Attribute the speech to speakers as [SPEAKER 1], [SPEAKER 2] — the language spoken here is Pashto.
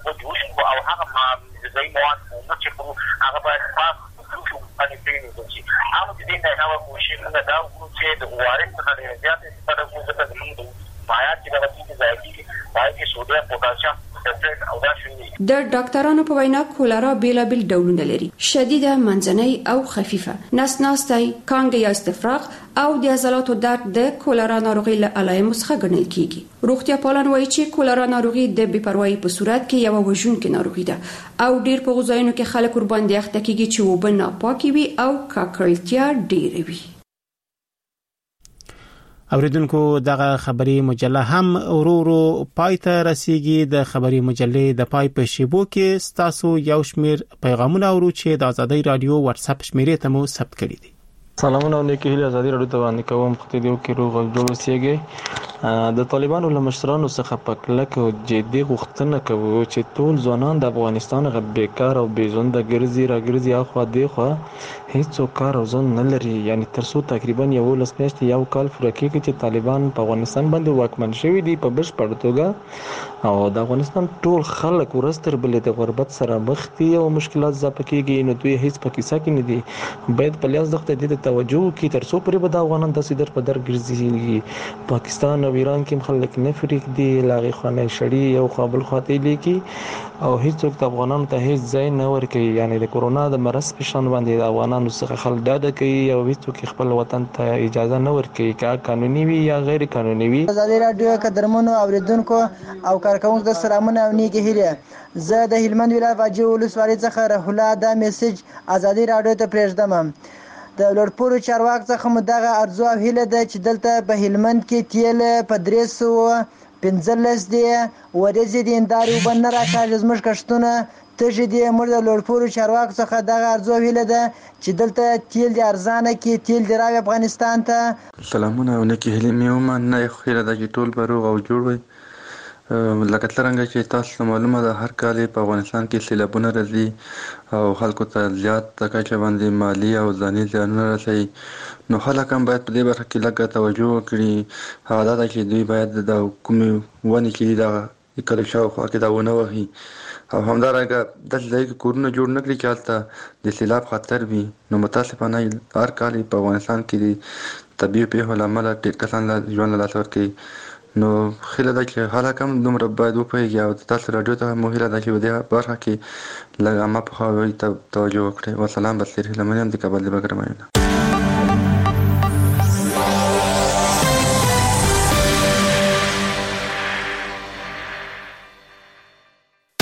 [SPEAKER 1] جوش او هغه غذایي مواد چې هغه باید پاک باندې پرېږدول شي. هغه چې دې نه هغه کوشش موږ دا وکړو چې د ORS څخه ډېره زیاته استفاده وکړو ځکه زموږ د مایعات چې دغه دي ضایع کېږي باید کې سوډیم پوټاشیم او دا شوي.
[SPEAKER 2] د ډاکټرانو په وینا کولرا بیلابیل ډولونه لري: شدیده، منځنۍ او خفیفه، نسناستي، کانګې یا استفراغ او د عضلاتو درد د کولرا ناروغي له علایمو څخه ګڼل کیږي. روغتیا پالان وایي چې کولرا ناروغي د بې پروایي په صورت کې یو وژونکې ناروغي ده او ډیر په غذایونو کې خلک ورباندې اخته کیږي چې اوبه ناپاکي وي او ککړتیا ډیره وي.
[SPEAKER 3] اوریدونکو دغه خبري مجله هم ورورو پای ته رسیدي. د خبري مجلې د پای په شیبو کې ستاسو یو شمیر پیغامونه ورو چې د آزادۍ رادیو واتس اپ شمیرې ته مو ثبت کړی دي.
[SPEAKER 4] سلامونه نیکی هیله آزادۍ رادیو ته باندې کوم خطې دیو کې روغ او جوړ اوسئ. د طالبانو له مشرانو څخه په کلکه او جدي غوښتنه کوي چې ټول ځوانان د افغانستان غ بیکار او بې ژونده راګرځي اخوا دیخوا هیڅ کار او ځان نه لري. یعنی تر څو تقریبا 11 میاشتې یو کال پوره کېږي چې طالبان په افغانستان باندې واکمن شوي دي په بشپړ توګه او د افغانستان ټول خلک ورستر بلې د غربت سره مخ دي او مشکلات زیات کېږي. نو دوی هیڅ په کیسه کې نه دي. باید په لیاز دغه د توجه کې تر څو پرې به د افغانان داسې در په در ګرځي. پاکستان او ایران کې خلک نه فریق دي لاغي خانه شړی او قابل خاطی لیکي او هیڅوک د افغانانو ته هیڅ ځای نه ورکوي. یعنی د کورونا د مرض په شان باندې د افغانانو څخه خلک ډاډه کوي او هیڅوک خپل وطن ته اجازه نه ورکوي که قانوني وي یا غیر قانوني وي.
[SPEAKER 5] آزادۍ رادیو قدرمنو اوریدونکو او کارکونکو ته سلامونه او نیکی هیله. زه د هلمند ولایت واجد ولسوالۍ څخه رحول الله دا میسج آزادۍ رادیو ته پرېږدم. د لوړپوړو چارواکو څخه مو دغه ارزو او هیله ده چې دلته په هلمند کې تیل په 315 دی ورځې د انداري وبنه راکاږي زموږ کښتونه تږي دي. موږ د لوړپوړو چارواکو څخه دغه ارزو او هیله ده چې دلته تیل د ارزانه کې تیل د راوي افغانستان ته.
[SPEAKER 6] سلامونه او نیکی هیله مې ومنه. خیره ده چې ټول به روغ او جوړ وي. لکه څنګه چې تاسو معلومه ده هر کال په افغانستان کې سیلابونه راځي او خلکو ته زیات کچه باندې مالی او ځاني زیانونه رسي. نو خلک هم باید په دې برخه کې لږه توجه وکړي. هغه دا چې دوی باید د کومې ونې چې د کله شاوخوا کې دا ونه وهي او همدارنګه داسې ځای کې کورونه جوړ نه کړي چې هلته د سیلاب خطر وي. نو متاسفانه هر کال په افغانستان کې د طبیعي پیښو له امله ډېر کسان ژوند له لاسه ورکوي. نو خیله ده چې خلک هم دومره باید وپوهېږي او تاسو راډیو ته مو هیله ده چې په دې برخه کې لږ عامه پوهاوي ته توجه وکړئ. والسلام بصیر هیله من یم د کابل د بګرامایونه.